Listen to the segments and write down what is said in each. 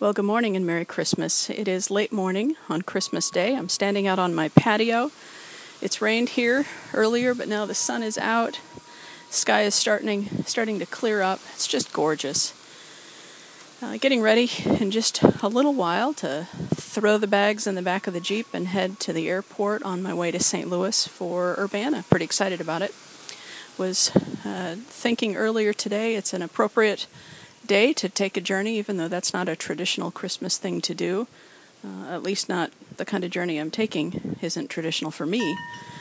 Well, good morning and Merry Christmas. It is late morning on Christmas Day. I'm standing out on my patio. It's rained here earlier, but now the sun is out. Sky is starting to clear up. It's just gorgeous. Getting ready in just a little while to throw the bags in the back of the Jeep and head to the airport on my way to St. Louis for Urbana. Pretty excited about it. Was thinking earlier today it's an appropriate day to take a journey, even though that's not a traditional Christmas thing to do. At least not the kind of journey I'm taking isn't traditional for me.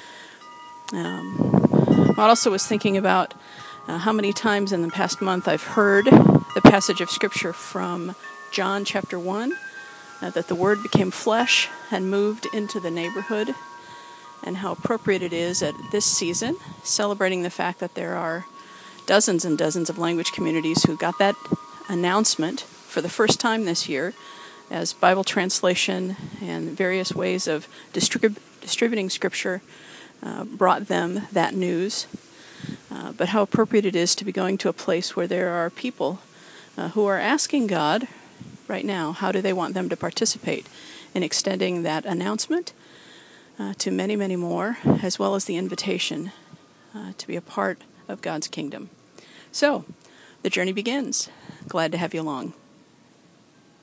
I also was thinking about how many times in the past month I've heard the passage of Scripture from John chapter 1, that the Word became flesh and moved into the neighborhood, and how appropriate it is at this season, celebrating the fact that there are dozens and dozens of language communities who got that announcement for the first time this year, as Bible translation and various ways of distributing Scripture brought them that news. But how appropriate it is to be going to a place where there are people who are asking God right now, how do they want them to participate in extending that announcement to many, many more, as well as the invitation to be a part of God's kingdom. So, the journey begins. Glad to have you along.